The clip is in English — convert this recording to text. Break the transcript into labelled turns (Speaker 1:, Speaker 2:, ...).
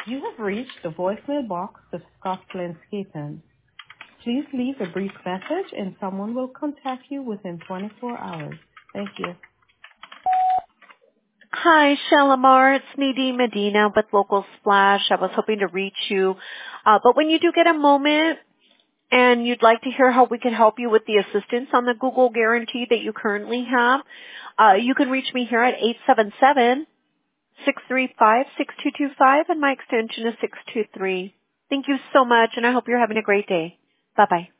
Speaker 1: You have reached the voicemail box of Scott Landscaping. Please leave a brief message and someone will contact you within 24 hours. Thank you.
Speaker 2: Hi, Shalimar. It's Nadine Medina with Local Splash. I was hoping to reach you. But when you do get a moment and you'd like to hear how we can help you with the assistance on the Google guarantee that you currently have, you can reach me here at 877-635-6225, and my extension is 623. Thank you so much, and I hope you're having a great day. Bye-bye.